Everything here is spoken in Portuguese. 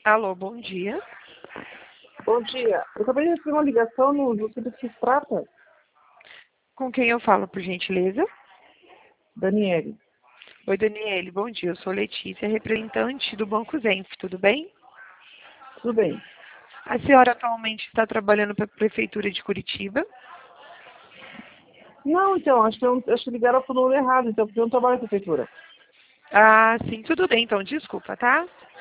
Alô, bom dia. Bom dia. Eu acabei de receber uma ligação, não sei do que se trata. Com quem eu falo, por gentileza? Daniele. Oi, Daniele, bom dia. Eu sou Letícia, representante do Banco Zenf, tudo bem? Tudo bem? A senhora atualmente está trabalhando para a Prefeitura de Curitiba? Não, então, acho que ligaram para o número errado, então, porque eu não trabalho na prefeitura. Ah, sim, tudo bem, então, desculpa, tá?